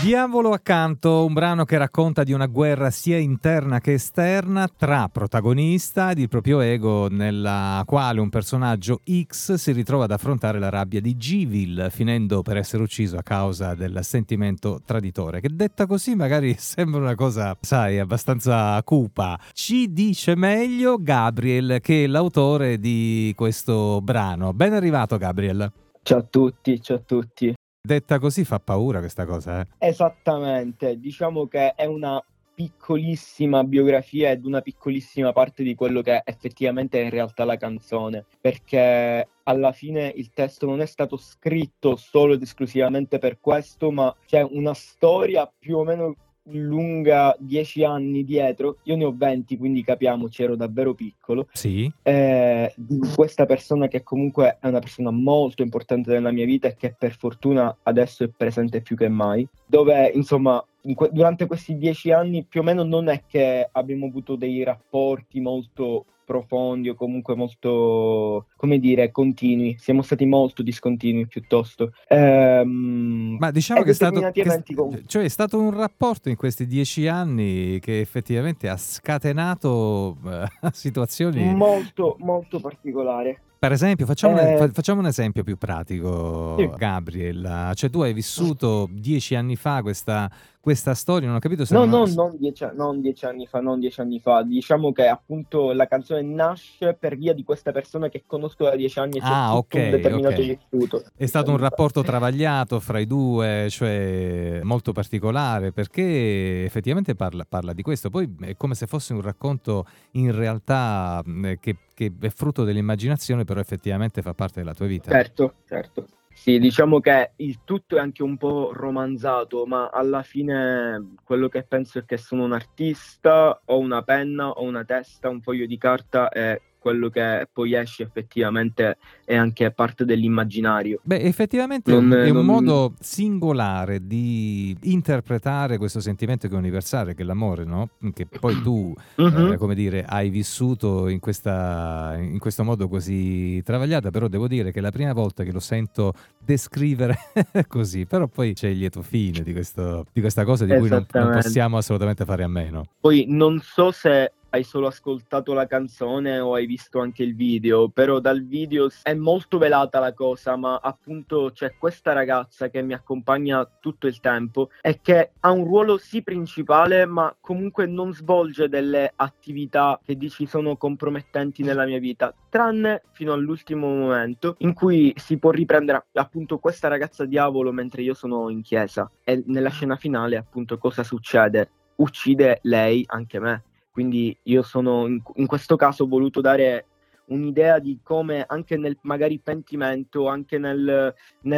Diavolo accanto, un brano che racconta di una guerra sia interna che esterna tra protagonista ed il proprio ego, nella quale un personaggio X si ritrova ad affrontare la rabbia di Givil, finendo per essere ucciso a causa del sentimento traditore, che detta così magari sembra una cosa, sai, abbastanza cupa. Ci dice meglio Gabriel, che è l'autore di questo brano. Ben arrivato, Gabriel. Ciao a tutti, ciao a tutti. Detta così fa paura questa cosa, eh? Esattamente, diciamo che è una piccolissima biografia ed una piccolissima parte di quello che effettivamente è in realtà la canzone, perché alla fine il testo non è stato scritto solo ed esclusivamente per questo, ma c'è una storia più o meno lunga 10 anni dietro. Io ne ho 20, quindi capiamoci, ero davvero piccolo. Sì. Di questa persona che comunque è una persona molto importante nella mia vita e che per fortuna adesso è presente più che mai, dove insomma durante questi 10 anni più o meno non è che abbiamo avuto dei rapporti molto profondi o comunque molto, come dire, continui. Siamo stati molto discontinui piuttosto. Ma diciamo che è è stato un rapporto in questi 10 anni che effettivamente ha scatenato situazioni. molto molto particolare. Per esempio, facciamo un esempio più pratico, Sì. Gabriel. Cioè, tu hai vissuto 10 anni fa questa storia, non ho capito se No, non... non 10 anni fa, non 10 anni fa. Diciamo che appunto la canzone nasce per via di questa persona che conosco da 10 anni e c'è Ah, tutto un determinato ok. vissuto. È stato un rapporto travagliato fra i due, cioè molto particolare, perché effettivamente parla di questo. Poi è come se fosse un racconto in realtà che è frutto dell'immaginazione, però effettivamente fa parte della tua vita. Certo, certo. Sì, diciamo che il tutto è anche un po' romanzato, ma alla fine quello che penso è che sono un artista, ho una penna, ho una testa, un foglio di carta e quello che poi esce effettivamente è anche parte dell'immaginario. Beh, effettivamente è un modo singolare di interpretare questo sentimento che è universale, che è l'amore, no? Che poi tu, come dire, hai vissuto in questo modo così travagliata, però devo dire che è la prima volta che lo sento descrivere così, però poi c'è il lieto fine di questa cosa di cui non possiamo assolutamente fare a meno. Poi non so se hai solo ascoltato la canzone o hai visto anche il video, però dal video è molto velata la cosa, ma appunto c'è questa ragazza che mi accompagna tutto il tempo e che ha un ruolo sì principale, ma comunque non svolge delle attività che dici sono compromettenti nella mia vita, tranne fino all'ultimo momento in cui si può riprendere appunto questa ragazza diavolo mentre io sono in chiesa. E nella scena finale appunto cosa succede? Uccide lei anche me. Quindi io sono in questo caso ho voluto dare un'idea di come anche nel magari pentimento, anche nel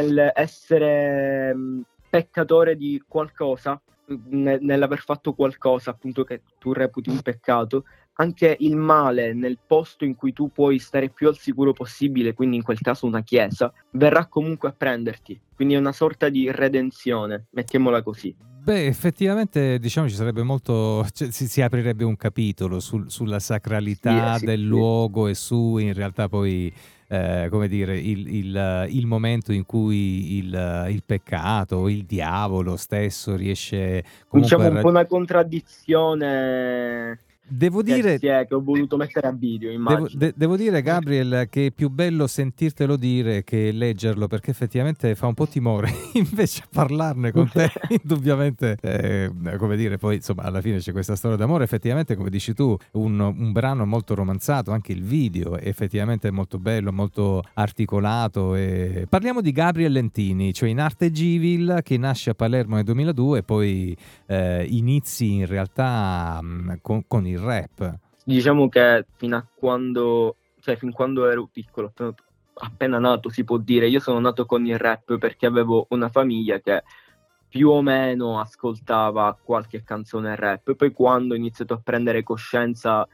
essere peccatore di qualcosa, nell'aver fatto qualcosa appunto che tu reputi un peccato, anche il male nel posto in cui tu puoi stare più al sicuro possibile, quindi in quel caso una chiesa, verrà comunque a prenderti. Quindi è una sorta di redenzione, mettiamola così. Beh, effettivamente diciamo ci sarebbe molto, cioè, si aprirebbe un capitolo sulla sacralità del luogo e su in realtà poi come dire il momento in cui il peccato, il diavolo stesso riesce comunque diciamo un po' una contraddizione. Devo dire, che ho voluto mettere a video, immagino. devo dire, Gabriel, che è più bello sentirtelo dire che leggerlo, perché effettivamente fa un po' timore. Invece parlarne con te, indubbiamente, come dire, poi insomma alla fine c'è questa storia d'amore, effettivamente come dici tu, un brano molto romanzato, anche il video effettivamente è molto bello, molto articolato. E... Parliamo di Gabriel Lentini, cioè in arte Givil, che nasce a Palermo nel 2002 e poi inizi in realtà con il rap. Diciamo che fin quando ero piccolo, appena nato si può dire, io sono nato con il rap perché avevo una famiglia che più o meno ascoltava qualche canzone rap. Poi quando ho iniziato a prendere coscienza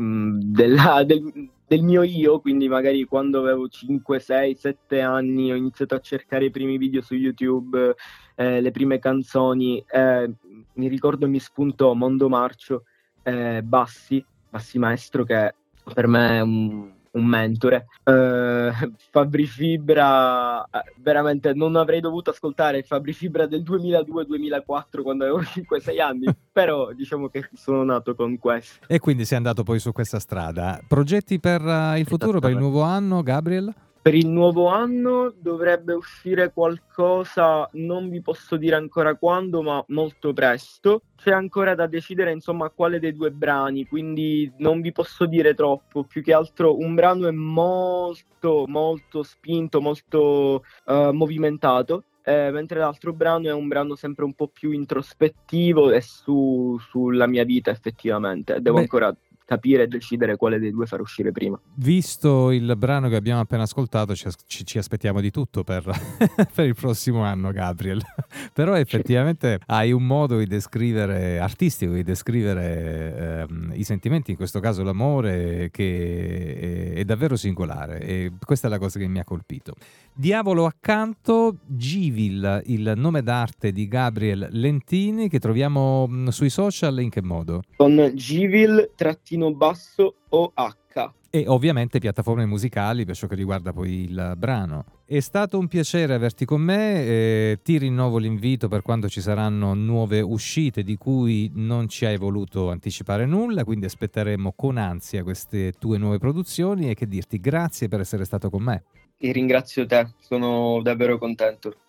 del mio io, quindi magari quando avevo 5, 6, 7 anni ho iniziato a cercare i primi video su YouTube, le prime canzoni, mi ricordo mi spuntò Mondo Marcio, Bassi Maestro, che per me è un mentore. Fabri Fibra, veramente non avrei dovuto ascoltare Fabri Fibra del 2002-2004 quando avevo 5-6 anni, però diciamo che sono nato con questo. E quindi sei andato poi su questa strada. Progetti per il futuro, per il nuovo anno, Gabriel? Per il nuovo anno dovrebbe uscire qualcosa, non vi posso dire ancora quando, ma molto presto. C'è ancora da decidere, insomma, quale dei due brani, quindi non vi posso dire troppo. Più che altro un brano è molto, molto spinto, molto movimentato, mentre l'altro brano è un brano sempre un po' più introspettivo e sulla mia vita effettivamente. Devo ancora capire e decidere quale dei due far uscire prima. Visto il brano che abbiamo appena ascoltato, ci aspettiamo di tutto per, per il prossimo anno, Gabriel. Però effettivamente hai un modo di descrivere, artistico, di descrivere i sentimenti, in questo caso l'amore, che è davvero singolare, e questa è la cosa che mi ha colpito. Diavolo accanto, Givil, il nome d'arte di Gabriel Lentini, che troviamo sui social, in che modo? Con Givil_OH. E ovviamente piattaforme musicali per ciò che riguarda poi il brano. È stato un piacere averti con me, ti rinnovo l'invito per quando ci saranno nuove uscite di cui non ci hai voluto anticipare nulla, quindi aspetteremo con ansia queste tue nuove produzioni, e che dirti grazie per essere stato con me. Ti ringrazio te, sono davvero contento.